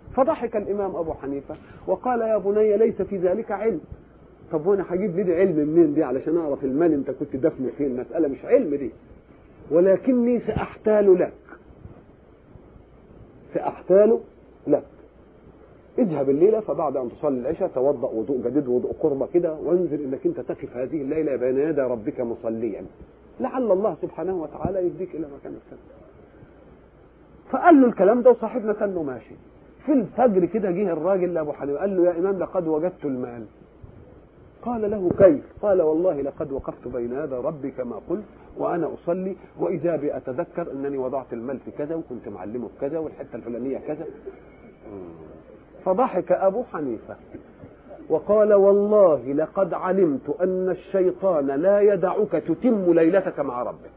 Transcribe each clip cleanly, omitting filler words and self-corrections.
فضحك الإمام أبو حنيفة وقال يا بني ليس في ذلك علم. طب وانا هجيب لي علم منين دي علشان اعرف المال انت كنت دفن فين؟ المسألة مش علم دي، ولكني سأحتال لك، سأحتال لك. اذهب الليلة فبعد أن تصلي العشاء توضأ وضوء جديد وضوء قربة كده، وانزل انك انت تقف هذه الليلة بين يدي ربك مصليا، لعل الله سبحانه وتعالى يهديك إلى مكان السنة. فقال له الكلام ده وصاحبنا كان له ماشي. في الفجر كده جه الراجل لأبو حنيفة قال له يا إمام لقد وجدت المال. قال له كيف؟ قال والله لقد وقفت بين يدي ربي كما قلت وأنا أصلي وإذا بي أتذكر أنني وضعت المال في كذا وكنت معلمه في كذا والحتة الفلانية كذا. فضحك أبو حنيفة وقال والله لقد علمت أن الشيطان لا يدعك تتم ليلتك مع ربك،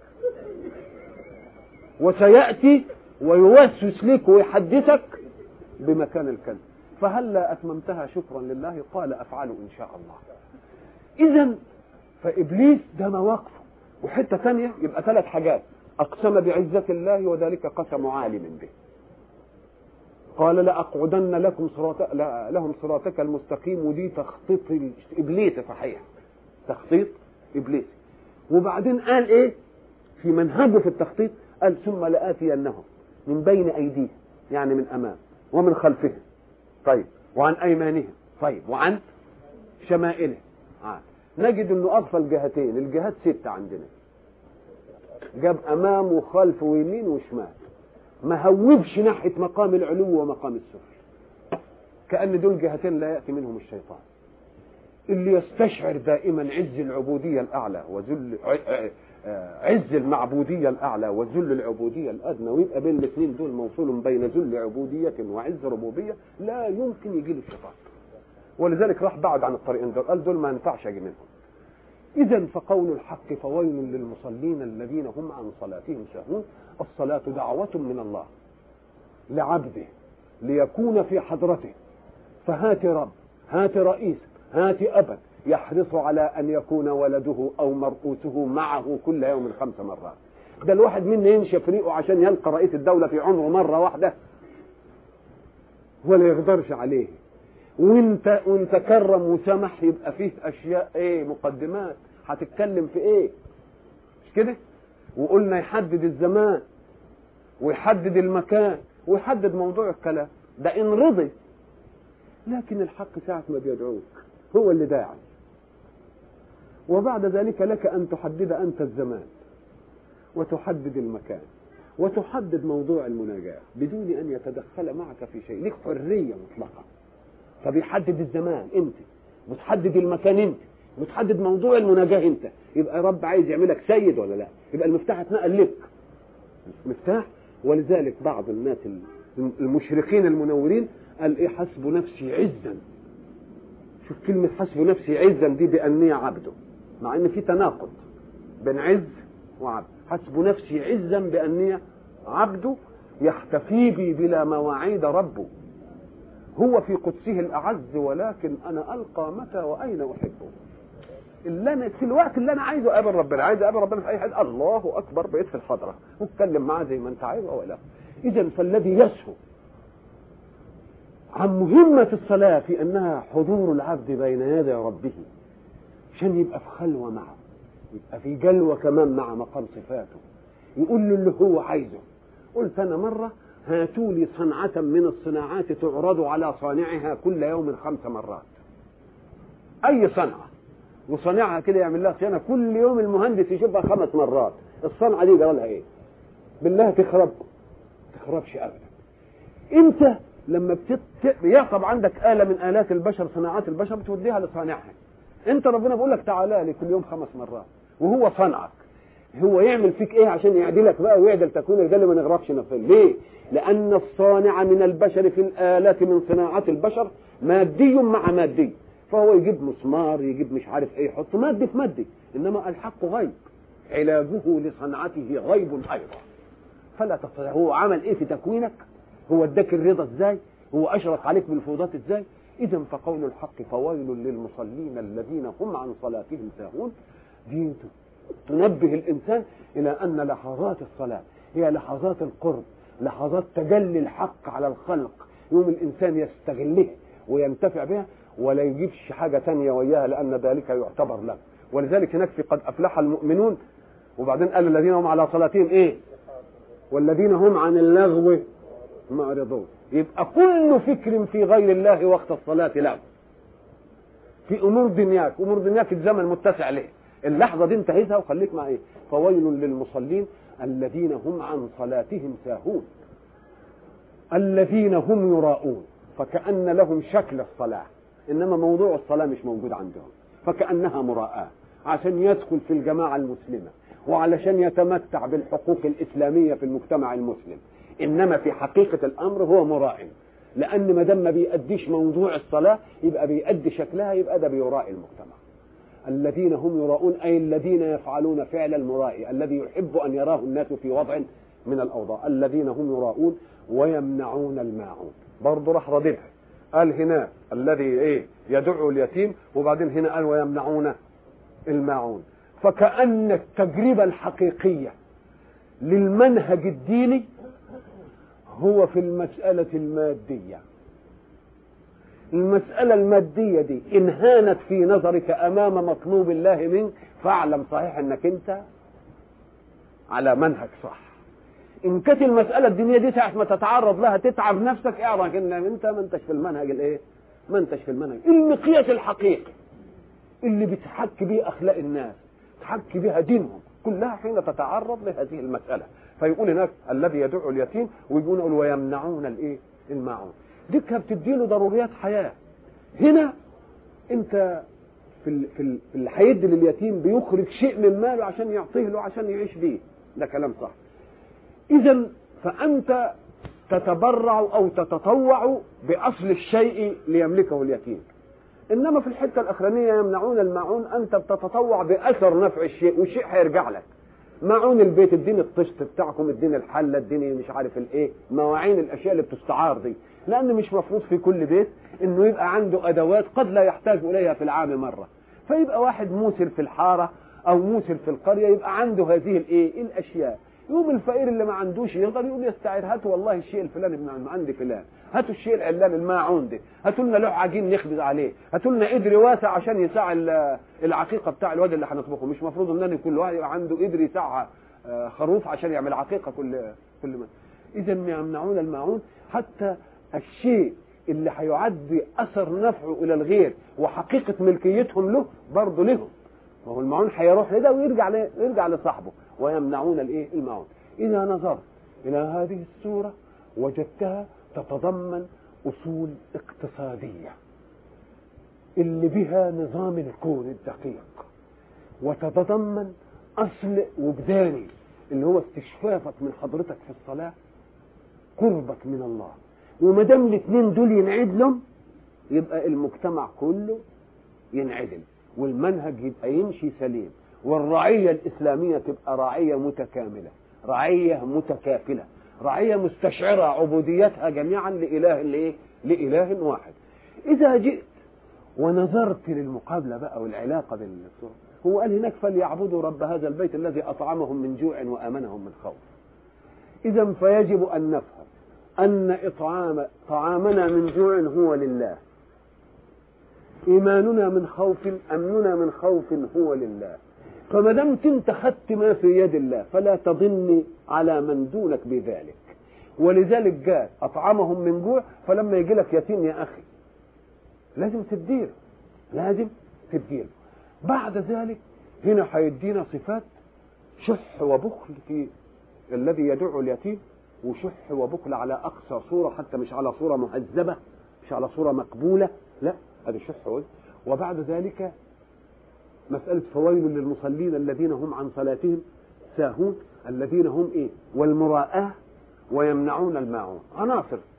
وسيأتي ويوسوس لك ويحدثك بمكان الكذب، فهلا أتممتها شكرا لله؟ قال أفعل إن شاء الله. إذن فإبليس ده مواقفه. وحتة ثانية يبقى 3 حاجات: أقسم بعزة الله وذلك قسم عالم به، قال لأقعدن لهم صراطك المستقيم، ودي تخطيط إبليس صحيح، تخطيط إبليس. وبعدين قال إيه في منهجه في التخطيط؟ قال ثم لآتينهم من بين أيديهم، يعني من أمام، ومن خلفهم، طيب، وعن أيمانهم، طيب، وعن شمائلهم. نجد أنه أغفى الجهتين، الجهات 6 عندنا، جاب أمام وخلف ويمين وشمال، ما هوبش ناحية مقام العلو ومقام السفل، كأن دول جهتين لا يأتي منهم الشيطان. اللي يستشعر دائما عز العبودية الأعلى وذل عز المعبودية الأعلى وذل العبودية الأدنى، ويبقى بين الاثنين دول موصول بين ذل عبودية وعز ربوبية، لا يمكن يجي له الشيطان. ولذلك راح بعد عن الطريقين دول، قال دول ما ينفعش أجي منهم. إذن فقول الحق فويل للمصلين الذين هم عن صلاتهم ساهون. الصلاة دعوة من الله لعبده ليكون في حضرته، فهات رب، هات رئيس، هات أبا يحرص على أن يكون ولده أو مرؤوسه معه كل يوم 5 مرات. ده الواحد منا يمشي فريقه عشان يلقى رئيس الدولة في عمره مرة واحدة ولا يقدرش عليه، وانت كرم وسمح يبقى فيه أشياء ايه، مقدمات هتتكلم في ايه، مش كده؟ وقلنا يحدد الزمان ويحدد المكان ويحدد موضوع الكلام ده إن رضي. لكن الحق ساعة ما بيدعوك هو اللي داعي، وبعد ذلك لك أن تحدد أنت الزمان وتحدد المكان وتحدد موضوع المناجاة بدون أن يتدخل معك في شيء، لك حرية مطلقة. فبيحدد الزمان انت، وتحدد المكان انت، وتحدد موضوع المناجاة انت. يبقى رب عايز يعملك سيد ولا لا؟ يبقى المفتاح اتنقل لك مفتاح. ولذلك بعض الناس المشرقين المنورين قال ايه؟ حسب نفسي عزا. شوف كلمة حسب نفسي عزا دي بأني عبده، مع ان في تناقض بين عز وعبد. حسب نفسي عزا بأني عبده يحتفي بي بلا مواعيد ربه، هو في قدسه الأعز ولكن أنا ألقى متى وأين أحبه. اللي أنا في الوقت اللي أنا عايزه أقابل ربنا، عايز أقابل ربنا في أي حد، الله أكبر، بقيت في الحضرة واتكلم معاه زي ما أنت عايز أو لا. إذن فالذي يسهو عن مهمة الصلاة في أنها حضور العبد بين يدي ربه عشان يبقى في خلوة معه، يبقى في جلوة كمان مع مقام صفاته، يقول له اللي هو عايزه. قلت أنا مرة هاتوا لي صنعة من الصناعات تعرض على صانعها كل يوم 5 مرات، أي صنعة وصانعها كده يعمل لها صيانة كل يوم، المهندس يشوفها 5 مرات. الصنعة دي جرى لها إيه؟ بالله تخربش أبدا. أنت لما يعقب عندك آلة من آلات البشر، صناعات البشر، بتوديها لصانعها. أنت ربنا بيقول لك تعالى لي كل يوم 5 مرات وهو صنعك، هو يعمل فيك ايه عشان يعدلك بقى ويعدل تكوينك ده اللي ما نغرقش نفسه؟ ليه؟ لأن الصانع من البشر في الآلات من صناعات البشر مادي مع مادي، فهو يجيب مسمار، يجيب مش عارف ايه، يحط مادي في مادي، انما الحق غيب، علاجه لصنعته غيب ايضا. فلا تستطيع. هو عمل ايه في تكوينك؟ هو اداك الرضا ازاي؟ هو اشرق عليك بالفوضات ازاي؟ اذا فقول الحق فويل للمصلين الذين هم عن صلاتهم ساهون دي تنبه الإنسان إلى أن لحظات الصلاة هي لحظات القرب، لحظات تجلي الحق على الخلق، يوم الإنسان يستغلها وينتفع بها ولا يجيبش حاجة تانية وياها، لأن ذلك يعتبر له. ولذلك هناك في قد أفلح المؤمنون، وبعدين قال الذين هم على صلاتهم إيه؟ والذين هم عن اللغو معرضون. يبقى كل فكر في غير الله وقت الصلاة له. في أمور دنياك الزمن متسع له، اللحظة دي انتهيتها وخليك مع إيه؟ فويل للمصلين الذين هم عن صلاتهم ساهون الذين هم يراءون، فكأن لهم شكل الصلاة إنما موضوع الصلاة مش موجود عندهم، فكأنها مراءة عشان يدخل في الجماعة المسلمة وعلشان يتمتع بالحقوق الإسلامية في المجتمع المسلم، إنما في حقيقة الأمر هو مراء، لأن ما دام ما بيأديش موضوع الصلاة يبقى بيأدي شكلها، يبقى ده بيراء المجتمع. الذين هم يراءون أي الذين يفعلون فعل المراء الذي يحب أن يراه الناس في وضع من الأوضاع. الذين هم يراءون ويمنعون الماعون، برضه راح رددها، قال هنا الذي إيه يدعو اليتيم، وبعدين هنا قال ويمنعون الماعون. فكأن التجربة الحقيقية للمنهج الديني هو في المسألة المادية. المسألة المادية دي إن هانت في نظرك أمام مطلوب الله منك فاعلم صحيح أنك أنت على منهج صح. إن كانت المسألة الدينية دي ساعة ما تتعرض لها تتعب نفسك، اعرف إن أنت ما أنتش في المنهج الإيه؟ ما أنتش في المنهج المقياس الحقيقي اللي بتحك به أخلاق الناس، تحك بها دينهم كلها حين تتعرض لهذه المسألة. فيقول هناك الذي يدعو اليتيم، ويقول ويمنعون الإيه؟ الماعون. دي كانت بتديله ضروريات حياة. هنا أنت في اللي هيدي لليتيم بيخرج شيء من ماله عشان يعطيه له عشان يعيش بيه، ده كلام صح. إذا فأنت تتبرع أو تتطوع بأصل الشيء ليملكه اليتيم. إنما في الحتة الأخرانية يمنعون الماعون، أنت بتتطوع بأثر نفع الشيء، والشيء هيرجع لك. ماعون البيت اديني الطشت بتاعكم، اديني الحله، اديني مش عارف الايه، مواعين الاشياء اللي بتستعار دي، لان مش مفروض في كل بيت انه يبقى عنده ادوات قد لا يحتاج اليها في العام مره. فيبقى واحد موسر في الحاره او موسر في القريه يبقى عنده هذه الايه الاشياء. يوم الفقير اللي ما عندوش يقدر يقول يستعير، هاتوا والله الشيء الفلاني من عندي فلان، هاتوا الشيء العلان الماعون ده، هاتوا لنا لوح عجين نخبز عليه، هاتوا لنا قدر واسع عشان يساع العقيقه بتاع الواد اللي هنطبخه. مش مفروض ان كل واحد يبقى عنده قدر يساع خروف عشان يعمل عقيقه كل ما. اذا يمنعون الماعون، حتى الشيء اللي هيعدي اثر نفعه الى الغير وحقيقه ملكيتهم له برضه لهم، وهو الماعون هيروح لده ويرجع لصاحبه. ويمنعون الايه الماعون. اذا نظرت الى هذه السوره وجدتها تتضمن اصول اقتصاديه اللي بها نظام الكون الدقيق، وتتضمن اصل وجداني اللي هو استشفافك من حضرتك في الصلاه قربك من الله. وما دام الاثنين دول ينعدلهم يبقى المجتمع كله ينعدل، والمنهج يبقى يمشي سليم، والرعيه الاسلاميه تبقى رعيه متكامله، رعيه متكافله، رعيه مستشعره عبوديتها جميعا لاله واحد. اذا جئت ونظرت للمقابله بقى والعلاقه بين الصور، هو قال هناك فليعبدوا رب هذا البيت الذي اطعمهم من جوع وامنهم من خوف. اذا فيجب ان نفهم ان طعامنا من جوع هو لله، ايماننا من خوف، امننا من خوف هو لله. فما دمت انت خدت ما في يد الله فلا تظن على من دونك بذلك. ولذلك جاء اطعمهم من جوع، فلما يجي لك يتيم يا اخي لازم تديله، لازم تديله. بعد ذلك هنا هيدينا صفات شح وبخل في الذي يدعو اليتيم، وشح وبخل على اقصى صوره، حتى مش على صوره مهذبه، مش على صوره مقبوله، لا هذا شح. وبعد ذلك مسألة فويل للمصلين الذين هم عن صلاتهم ساهون، الذين هم ايه؟ والمراءة ويمنعون الماعون. عناصر